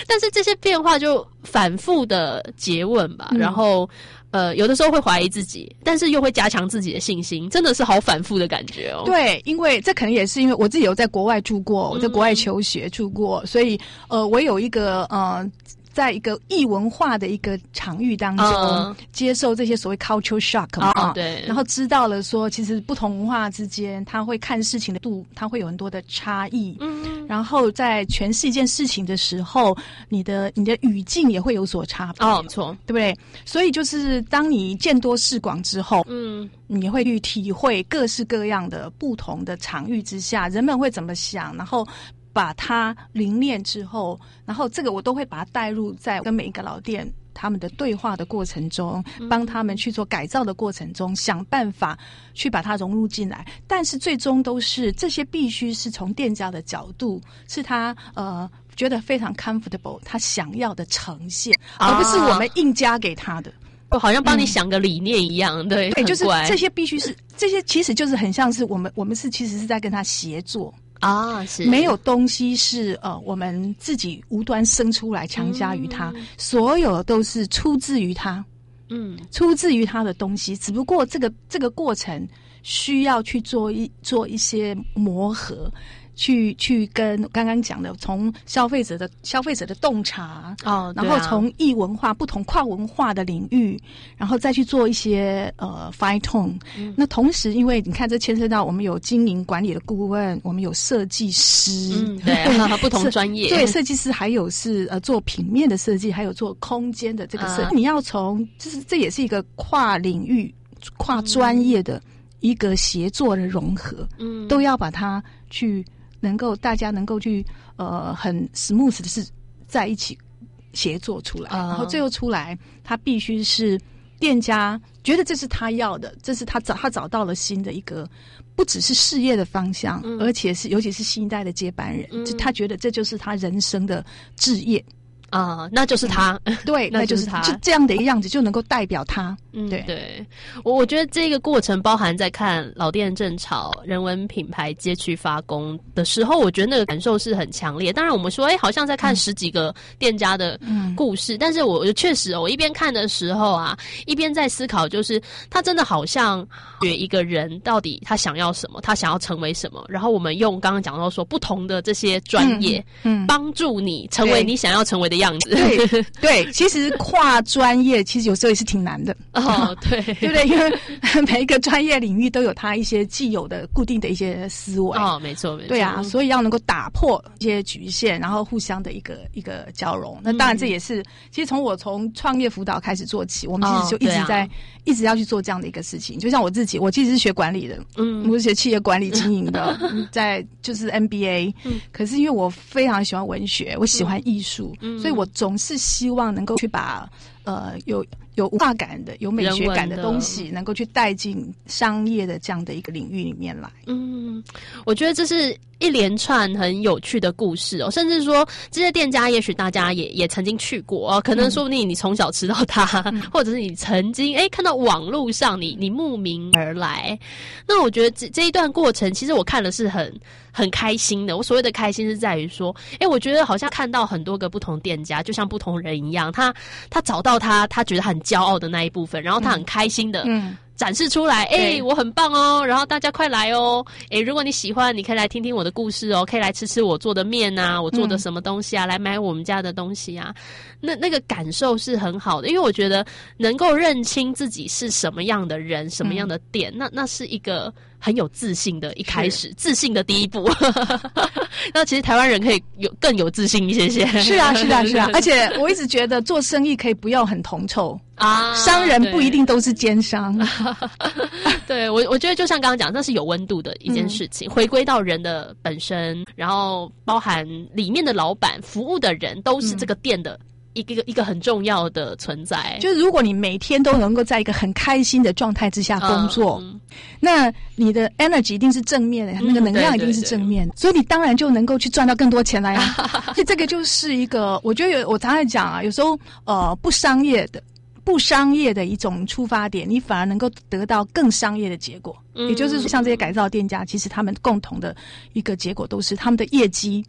但是这些变化就反复的诘问吧，然后有的时候会怀疑自己，但是又会加强自己的信心，真的是好反复的感觉哦。 对，因为这可能也是因为我自己有在国外住过，我在国外求学住过，所以我有一个在一个异文化的一个场域当中，接受这些所谓 culture shock 嘛， 对， 然后知道了说，其实不同文化之间，他会看事情的度，他会有很多的差异。然后在诠释一件事情的时候，你的语境也会有所差别。 没错， 对不对？所以就是当你见多识广之后，你会去体会各式各样的不同的场域之下，人们会怎么想，然后把它凝练之后，然后这个我都会把它带入在跟每一个老店他们的对话的过程中，帮他们去做改造的过程中，想办法去把它融入进来。但是最终都是这些必须是从店家的角度，是他觉得非常 comfortable 他想要的呈现，而不是我们硬加给他的。 好像帮你想个理念一样，对， 就是这些必须是这些，其实就是很像是我们其实是在跟他协作。 是没有东西是我们自己无端生出来强加于他，所有都是出自于他，出自于他的东西，只不过这个过程需要去做一些磨合。去跟刚刚讲的，从消费者的洞察然后从异文化不同跨文化的领域，然后再去做一些fine tune。那同时，因为你看这牵涉到我们有经营管理的顾问，我们有设计师， 对，不同专业， 对，设计师还有是做平面的设计，还有做空间的这个设计。你要从这也是一个跨领域、跨专业的一个协作的融合，都要把它去。大家能够去很 smooth 的是在一起协作出来，然后最后出来，他必须是店家觉得这是他要的，这是他找到了新的一个，不只是事业的方向，而且是尤其是新一代的接班人，他觉得这就是他人生的志业。 那就是他， 对，那就是他，就这样的一个样子就能够代表他。 对，我觉得这个过程包含在看老店正潮人文品牌街区发功的时候，我觉得那个感受是很强烈。当然我们说好像在看十几个店家的故事，但是我确实我一边看的时候一边在思考，就是他真的好像学一个人到底他想要什么，他想要成为什么，然后我们用刚刚讲到说不同的这些专业帮助你成为你想要成为的样子。 对，其实跨专业其实有时候也是挺难的。 对， 对不对？因为每一个专业领域都有它一些既有的固定的一些思维。 没错。 对啊，所以要能够打破一些局限，然后互相的一个交融。那当然这也是，其实从创业辅导开始做起，我们其实就一直要去做这样的一个事情。就像我自己，我其实是学管理的，我是学企业管理经营的，在就是 MBA。可是因为我非常喜欢文学，我喜欢艺术，所以我总是希望能够去把有文化感的、有美学感的东西，能够去带进商业的这样的一个领域里面来。 我觉得这是一连串很有趣的故事甚至说这些店家，也许大家也曾经去过可能说不定你从小吃到它，或者是你曾经看到网络上你慕名而来。那我觉得这一段过程，其实我看的是很开心的。我所谓的开心是在于说，我觉得好像看到很多个不同店家，就像不同人一样，他找到他觉得很骄傲的那一部分，然后他很开心的展示出来，我很棒哦，然后大家快来哦，如果你喜欢，你可以来听听我的故事哦，可以来吃我做的面我做的什么东西来买我们家的东西那个感受是很好的，因为我觉得能够认清自己是什么样的人，什么样的店，那是一个很有自信的一开始，自信的第一步。那其实台湾人可以更有自信一些。 是啊，而且我一直觉得做生意可以不要很铜臭商人不一定都是奸商。 对，我觉得就像刚刚讲，那是有温度的一件事情，回归到人的本身，然后包含里面的老板、服务的人，都是这个店的一个很重要的存在。 就是如果你每天都能够在一个很开心的状态之下工作，那你的 energy 一定是正面的，那个能量一定是正面的，所以你当然就能够去赚到更多钱来所以这个就是一个，我觉得我常常讲有时候不商业的一种出发点，你反而能够得到更商业的结果。也就是说，像这些改造店家，其实他们共同的一个结果都是他们的业绩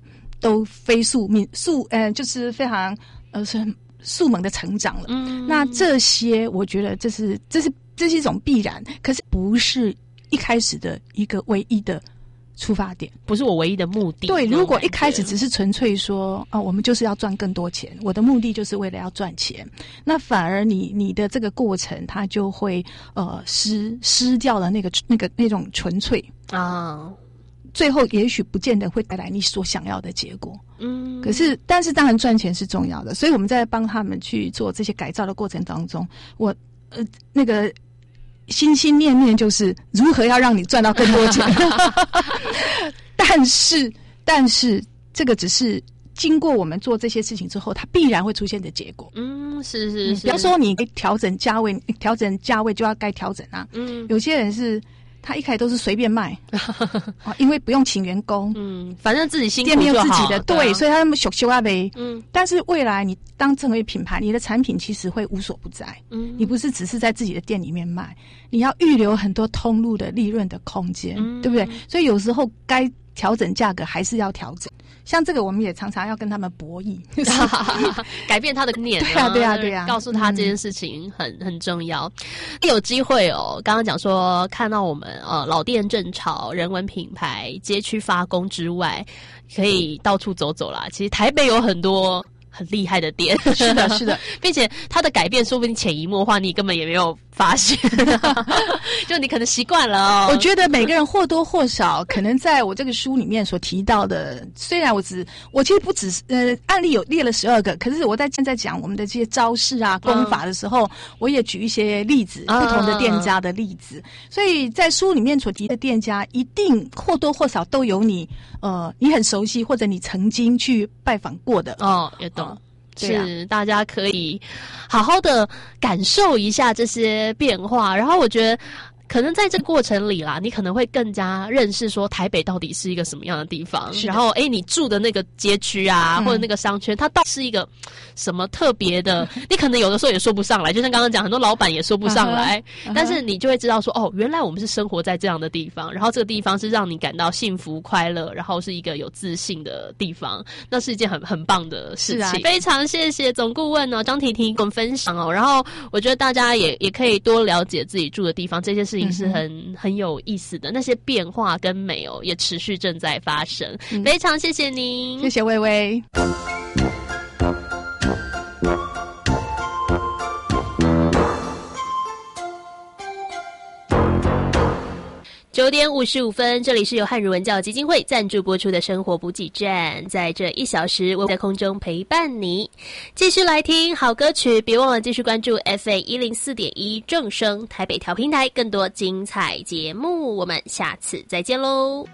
都飞速就是非常是速猛的成长了。那这些我觉得这是一种必然，可是不是一开始的一个唯一的出发点， 不是我唯一的目的。 对，如果一开始只是纯粹说我们就是要赚更多钱，我的目的就是为了要赚钱，那反而你的这个过程它就会失掉了那种纯粹啊，最后也许不见得会带来你所想要的结果。但是当然赚钱是重要的，所以我们在帮他们去做这些改造的过程当中，我那个心心念念就是如何要让你赚到更多钱。但是这个只是经过我们做这些事情之后，它必然会出现的结果。 是。 比方说你调整价位就要该调整啊。有些人是他一开始都是随便卖因为不用请员工， 反正自己辛苦店面有就好， 自己的，对，所以他们修啊呗。但是未来你当成为品牌，你的产品其实会无所不在。你不是只是在自己的店里面卖，你要预留很多通路的利润的空间，对不对？所以有时候该调整价格还是要调整。像这个我们也常常要跟他们博弈改变他的念。 对啊告诉他这件事情很重要。有机会刚刚讲说看到我们老店正潮人文品牌街区发功之外，可以到处走走啦。其实台北有很多很厉害的店， 是的并且它的改变说不定潜移默化，你根本也没有发现就你可能习惯了我觉得每个人或多或少可能在我这个书里面所提到的，虽然我其实不只是案例有列了12个，可是我现在讲我们的这些招式啊功法的时候，我也举一些例子，不同的店家的例子。所以在书里面所提的店家一定或多或少都有你很熟悉或者你曾经去拜访过的。 也懂。是大家可以好好的感受一下这些变化，然后我觉得可能在这个过程里啦，你可能会更加认识说台北到底是一个什么样的地方，然后你住的那个街区啊或者那个商圈它到底是一个什么特别的你可能有的时候也说不上来，就像刚刚讲很多老板也说不上来但是你就会知道说原来我们是生活在这样的地方，然后这个地方是让你感到幸福快乐，然后是一个有自信的地方，那是一件很棒的事情。非常谢谢总顾问张婷婷跟我们分享然后我觉得大家也可以多了解自己住的地方，这些事情是很有意思的，那些变化跟美也持续正在发生。非常谢谢您， 谢谢薇薇。 9点55分，这里是由汉语文教基金会赞助播出的生活补给站，在这1小时我在空中陪伴你，继续来听好歌曲，别忘了继续关注 FA104.1 正声台北调频台，更多精彩节目，我们下次再见喽。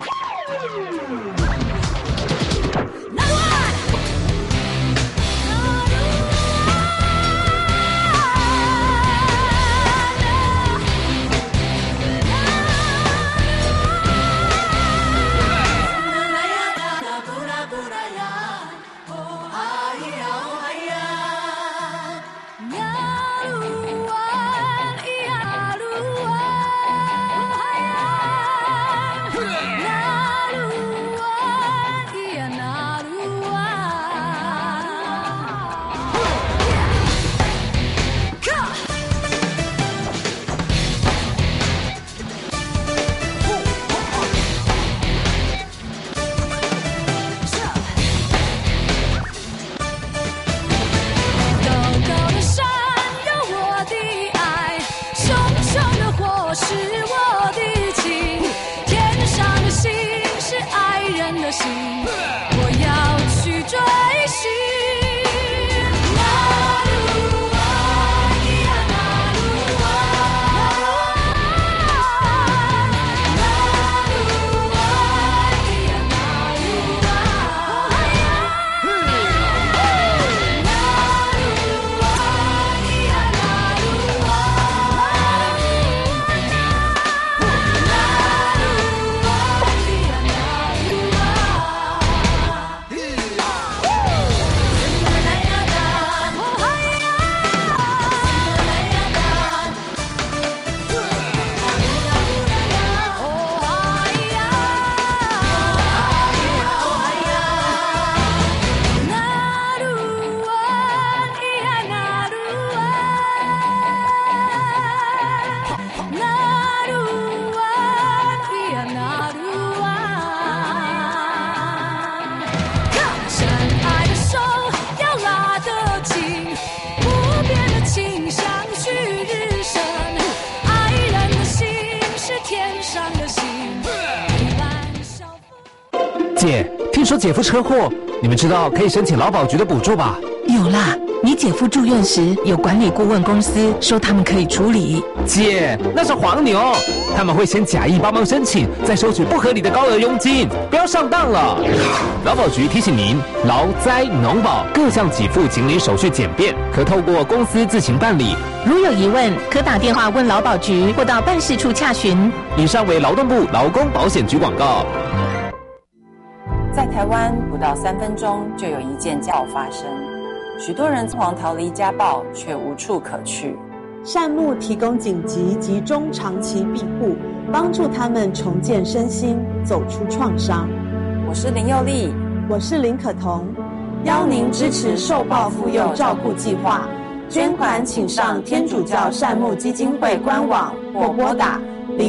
姐，听说姐夫车祸，你们知道可以申请劳保局的补助吧？ 有啦，你姐夫住院时有管理顾问公司说他们可以处理。 姐，那是黄牛，他们会先假意帮忙申请，再收取不合理的高额佣金，不要上当了。劳保局提醒您，劳灾农保各项给付请领手续简便，可透过公司自行办理。 如有疑问，可打电话问劳保局或到办事处洽询。 以上为劳动部劳工保险局广告。 在台湾，不到3分钟就有一件家暴发生，许多人仓皇逃离家暴，却无处可去。 善牧提供紧急及中长期庇护，帮助他们重建身心，走出创伤。 我是林佑丽， 我是林可彤，邀您支持受暴妇幼照顾计划，捐款请上天主教善牧基金会官网或拨打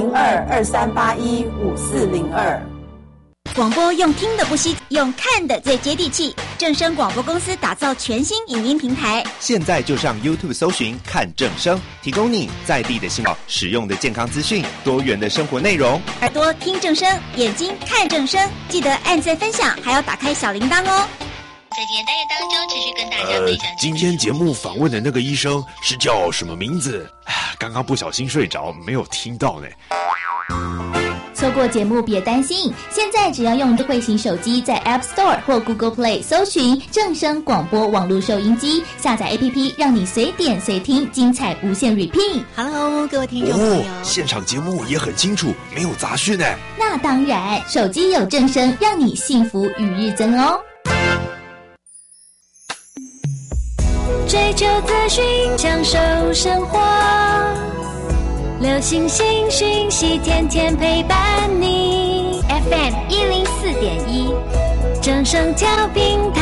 0223815402。 广播用听的不稀，用看的最接地气。正声广播公司打造全新影音平台， 现在就上 YouTube 搜寻看正声，提供你在地的新闻、实用的健康资讯、多元的生活内容。 耳朵听正声，眼睛看正声，记得按赞分享，还要打开小铃铛哦。 在今天单元当中，持续跟大家分享。 今天节目访问的那个医生是叫什么名字？刚刚不小心睡着，没有听到呢。 错过节目别担心，现在只要用智慧型手机在 App Store 或 Google Play 搜寻正声广播网络收音机，下载 APP 让你随点随听，精彩无限 repeat。 Hello， 各位听众朋友， 现场节目也很清楚，没有杂讯呢。 那当然，手机有正声，让你幸福与日增哦。 追求资讯，享受生活。流行新讯息，天天陪伴你。FM 104.1，正声调频台。